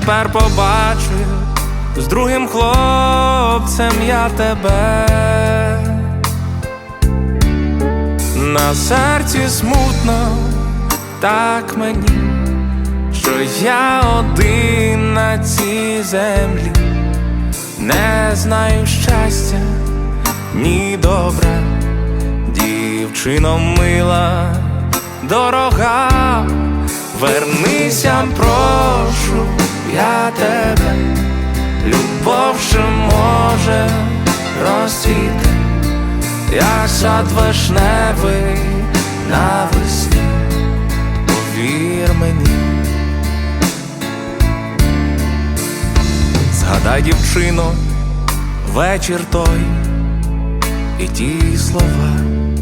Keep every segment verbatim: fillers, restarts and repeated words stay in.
тепер побачив з другим хлопцем я тебе. На серці смутно так мені, що я один на цій землі, не знаю щастя, ні добра. Дівчино мила, дорога, вернися, прошу я тебе. Любов ще може розцвіти, як сад вишневий навесні, повір мені. Згадай, дівчино, вечір той і ті слова,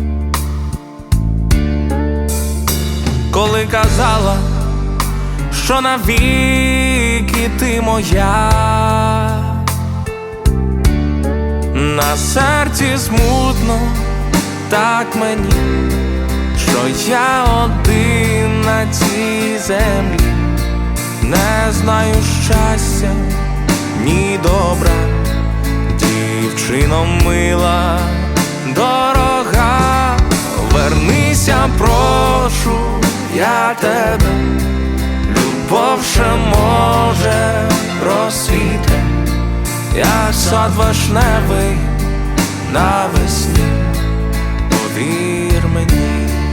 коли казала, що навіки ти моя. На серці смутно так мені, що я один на цій землі, не знаю щастя, ні добра. Дівчино мила, дорога, вернися, прошу я тебе. Любов ще може розцвіти, як сад вишневий навесні, повір мені.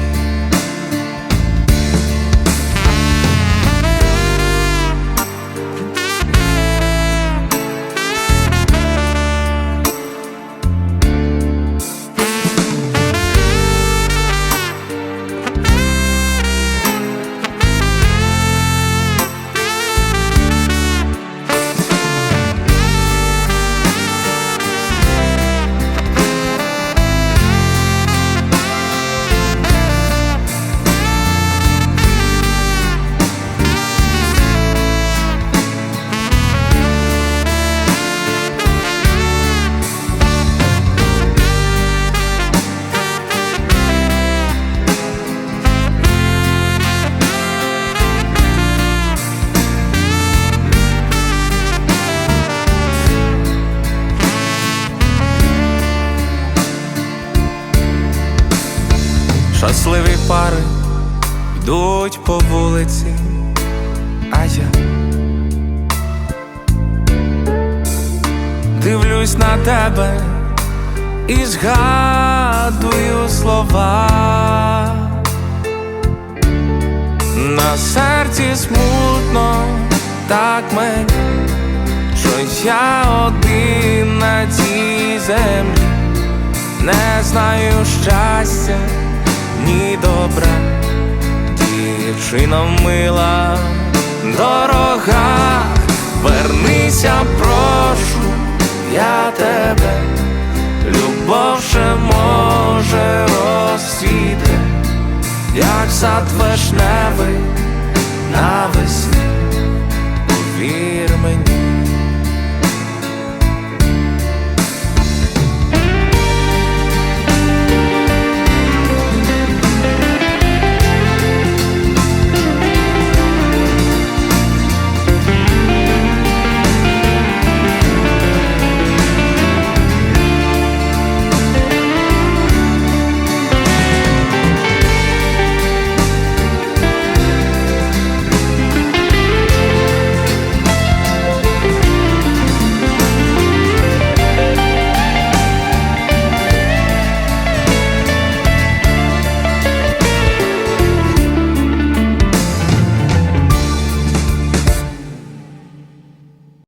Щасливі пари йдуть по вулиці, а я дивлюсь на тебе і згадую слова. На серці смутно так мені, що я один на цій землі, не знаю щастя, ні добра. Дівчино мила, дорога, вернися, прошу я тебе. Любов ще може розцвіти, як сад вишневий